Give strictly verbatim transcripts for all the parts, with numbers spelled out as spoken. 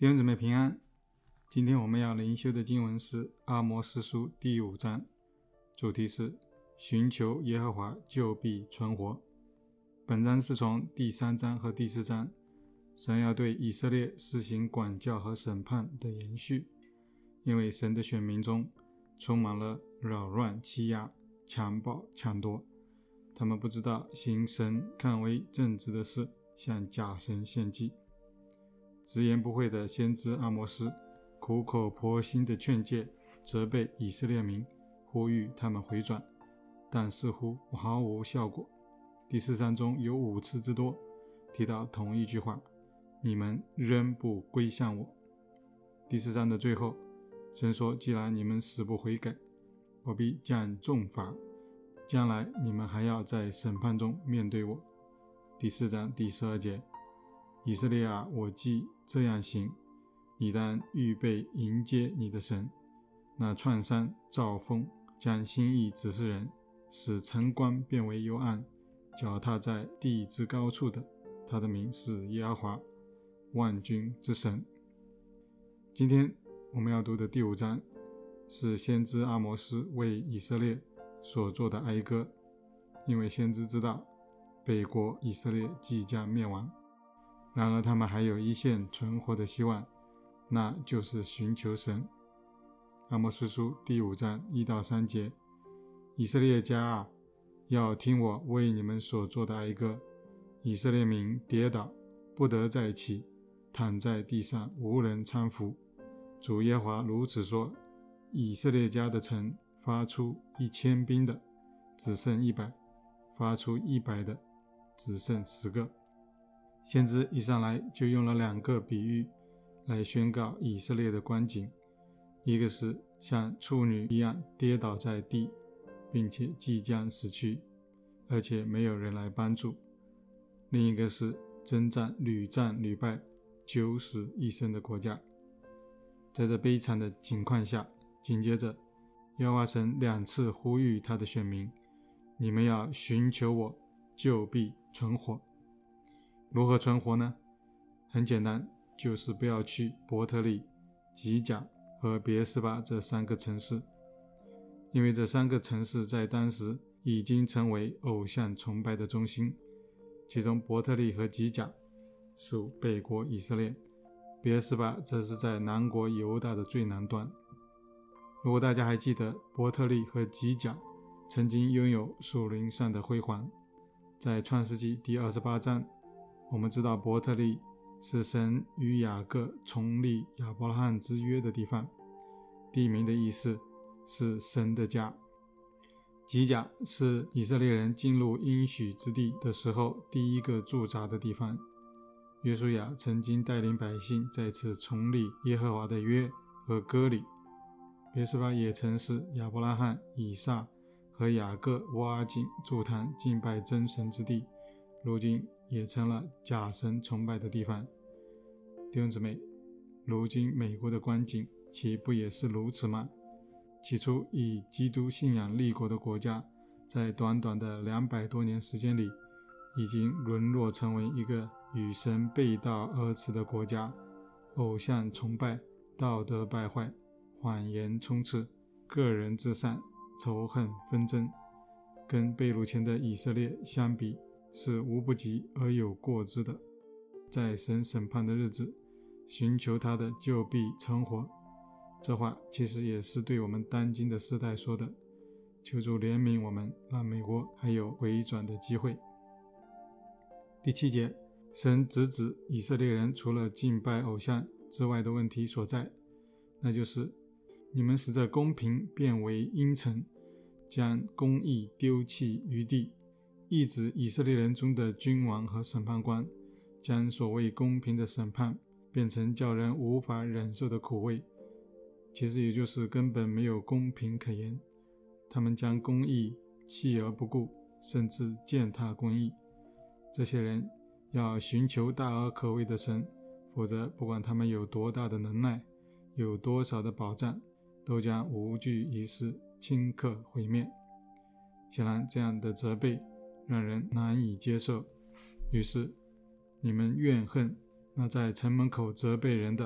弟兄姊妹平安。今天我们要灵修的经文是阿摩司书第五章，主题是寻求耶和华就必存活。本章是从第三章和第四章神要对以色列施行管教和审判的延续，因为神的选民中充满了扰乱、欺压、强暴、抢夺，他们不知道行神看为正直的事，向假神献祭。直言不讳的先知阿摩司苦口婆心的劝诫、责备以色列民，呼吁他们回转，但似乎毫无效果。第四章中有五次之多提到同一句话：你们仍不归向我。第四章的最后，神说，既然你们死不悔改，我必降重罚，将来你们还要在审判中面对我。第四章第十二节，以色列啊，我既这样行，你当预备迎接你的神，那创山造风，将心意指示人，使晨光变为幽暗，脚踏在地之高处的，他的名是耶和华万军之神。今天我们要读的第五章是先知阿摩司为以色列所做的哀歌，因为先知知道北国以色列即将灭亡，然而他们还有一线存活的希望，那就是寻求神。阿摩司书第五章一到三节，以色列家啊，要听我为你们所做的哀歌。以色列民跌倒，不得再起，躺在地上无人搀扶。主耶和华如此说，以色列家的城发出一千兵的，只剩一百；发出一百的，只剩十个。先知一上来就用了两个比喻来宣告以色列的光景，一个是像处女一样跌倒在地，并且即将死去，而且没有人来帮助；另一个是征战屡战屡败，九死一生的国家。在这悲惨的情况下，紧接着耶和华神两次呼吁他的选民，你们要寻求我，就必存活。如何存活呢？很简单，就是不要去伯特利、吉甲和别是巴这三个城市，因为这三个城市在当时已经成为偶像崇拜的中心。其中伯特利和吉甲属北国以色列，别是巴则是在南国犹大的最南端。如果大家还记得，伯特利和吉甲曾经拥有属灵上的辉煌。在创世纪第二十八章，我们知道伯特利是神与雅各重立亚伯拉罕之约的地方，地名的意思是神的家。吉甲是以色列人进入应许之地的时候第一个驻扎的地方。约书亚曾经带领百姓在此重立耶和华的约和割礼。别是巴也曾是亚伯拉罕、以撒和雅各挖井筑坛敬拜真神之地，如今也成了假神崇拜的地方。弟兄姊妹，如今美国的光景岂不也是如此吗？起初以基督信仰立国的国家，在短短的两百多年时间里，已经沦落成为一个与神背道而驰的国家，偶像崇拜，道德败坏，谎言充斥，个人至上，仇恨纷争，跟被掳前的以色列相比，是无不及而有过之的。在神审判的日子，寻求他的就必存活。这话其实也是对我们当今的世代说的，求主怜悯我们，让美国还有回转的机会。第七节，神直指以色列人除了敬拜偶像之外的问题所在，那就是你们使这公平变为阴沉，将公义丢弃于地，意指以色列人中的君王和审判官将所谓公平的审判变成叫人无法忍受的苦味，其实也就是根本没有公平可言。他们将公义弃而不顾，甚至践踏公义。这些人要寻求大而可畏的神，否则不管他们有多大的能耐，有多少的保障，都将无济于事，顷刻毁灭。显然这样的责备让人难以接受，于是你们怨恨那在城门口责备人的，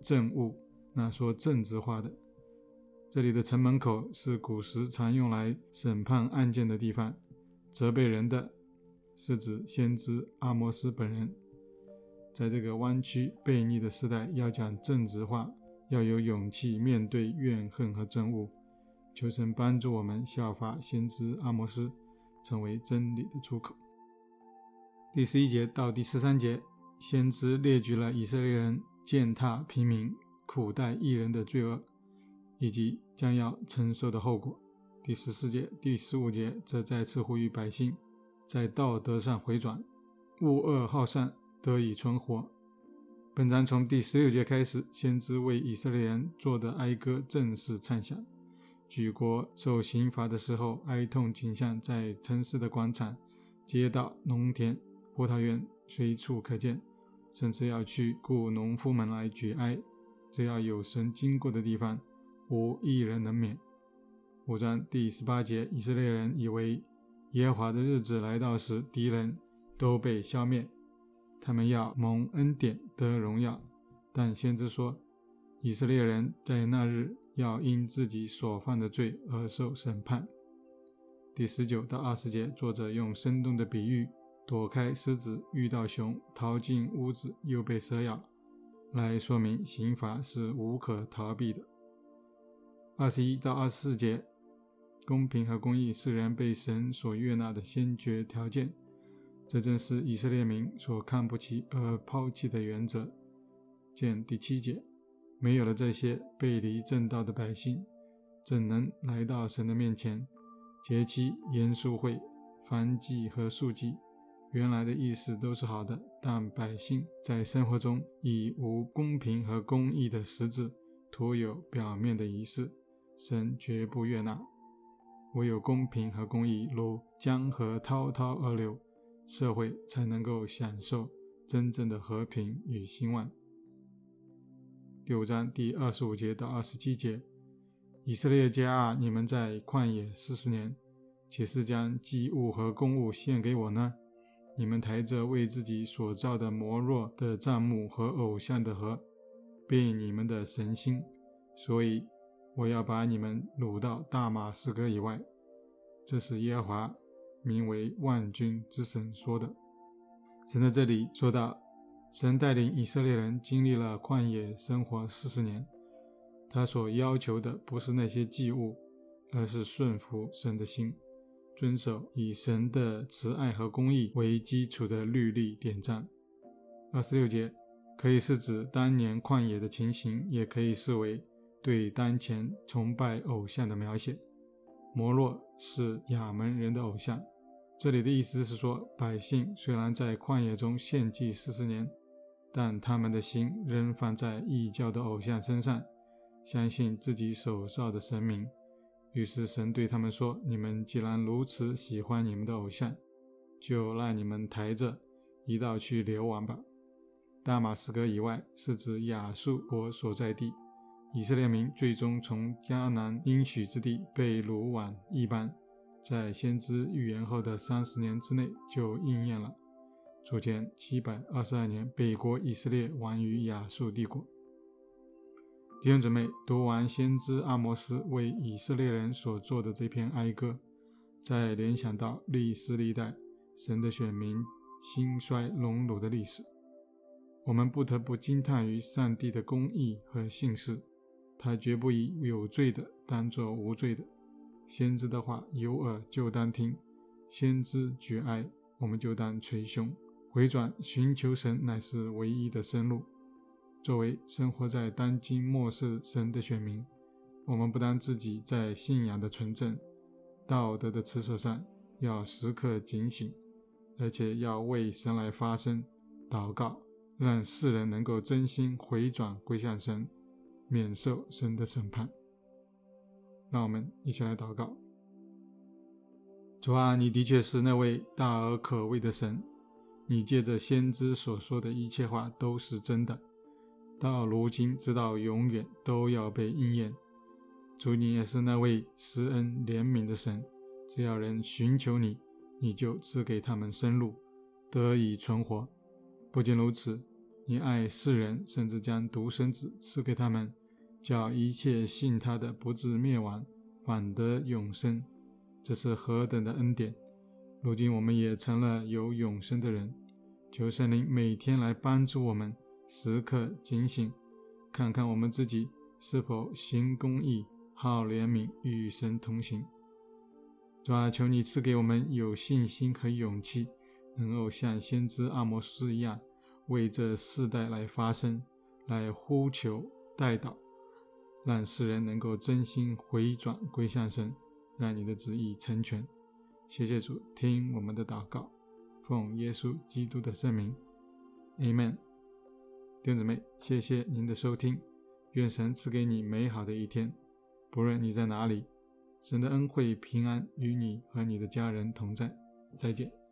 政务，那说政治化的。这里的城门口是古时常用来审判案件的地方，责备人的是指先知阿摩斯本人。在这个弯曲悖逆的时代，要讲政治化，要有勇气面对怨恨和憎恶。求神帮助我们效法先知阿摩斯，成为真理的出口。第十一节到第十三节，先知列举了以色列人践踏平民、苦待义人的罪恶，以及将要承受的后果。第十四节、第十五节则再次呼吁百姓在道德上回转，恶恶好善，得以存活。本章从第十六节开始，先知为以色列人做的哀歌正式唱响。举国受刑罚的时候，哀痛景象在城市的广场、街道、农田、葡萄园随处可见，甚至要去雇农夫们来举哀，只要有神经过的地方，无一人能免。五章第十八节，以色列人以为耶和华的日子来到时，敌人都被消灭，他们要蒙恩典得荣耀。但先知说，以色列人在那日要因自己所犯的罪而受审判。第十九到二十节，作者用生动的比喻，躲开狮子，遇到熊，逃进屋子，又被蛇咬，来说明刑罚是无可逃避的。二十一到二十四节，公平和公义是人被神所悦纳的先决条件，这正是以色列民所看不起而抛弃的原则。见第七节，没有了这些，背离正道的百姓怎能来到神的面前？节期、严肃会、燔祭和赎祭原来的意思都是好的，但百姓在生活中以无公平和公义的实质，徒有表面的仪式，神绝不悦纳。唯有公平和公义如江河滔滔而流，社会才能够享受真正的和平与兴旺。第五章第二十五节到二十七节，以色列家啊，你们在旷野四十年，岂是将祭物和供物献给我呢？你们抬着为自己所造的摩洛的帐幕和偶像的盒，背你们的神心，所以我要把你们掳到大马士革以外。这是耶和华名为万军之神说的。神在这里说到，神带领以色列人经历了旷野生活四十年，他所要求的不是那些祭物，而是顺服神的心，遵守以神的慈爱和公义为基础的律例典章。二十六节可以是指当年旷野的情形，也可以视为对当前崇拜偶像的描写。摩洛是亚门人的偶像，这里的意思是说，百姓虽然在旷野中献祭四十年，但他们的心仍放在异教的偶像身上，相信自己手造的神明。于是神对他们说，你们既然如此喜欢你们的偶像，就让你们抬着一道去流亡吧。大马士革以外是指亚述国所在地，以色列民最终从迦南应许之地被掳往异邦，在先知预言后的三十年之内就应验了。主前七百二十二年，北国以色列亡于亚述帝国。弟兄姊妹，读完先知阿摩斯为以色列人所做的这篇哀歌，再联想到历世历代神的选民兴衰荣辱的历史，我们不得不惊叹于上帝的公义和信实，他绝不以有罪的当作无罪的。先知的话有耳就当听，先知举哀，我们就当捶胸。回转寻求神乃是唯一的生路。作为生活在当今末世神的选民，我们不但自己在信仰的纯正、道德的持守上要时刻警醒，而且要为神来发声祷告，让世人能够真心回转归向神，免受神的审判。让我们一起来祷告。主啊，你的确是那位大而可畏的神，你借着先知所说的一切话都是真的，到如今直到永远都要被应验。主，你也是那位施恩怜悯的神，只要人寻求你，你就赐给他们生路，得以存活。不仅如此， 你爱世人，甚至将独生子赐给他们，叫一切信他的不至灭亡，反得永生。这是何等的恩典！如今我们也成了有永生的人。求圣灵每天来帮助我们，时刻警醒，看看我们自己是否行公义、好怜悯，与神同行。主啊，求你赐给我们有信心和勇气，能够像先知阿摩司一样，为这世代来发声，来呼求代祷，让世人能够真心回转归向神，让你的旨意成全。谢谢主，听我们的祷告，奉耶稣基督的圣名 Amen。 弟兄姊妹，谢谢您的收听，愿神赐给你美好的一天，不论你在哪里，神的恩惠平安与你和你的家人同在。再见。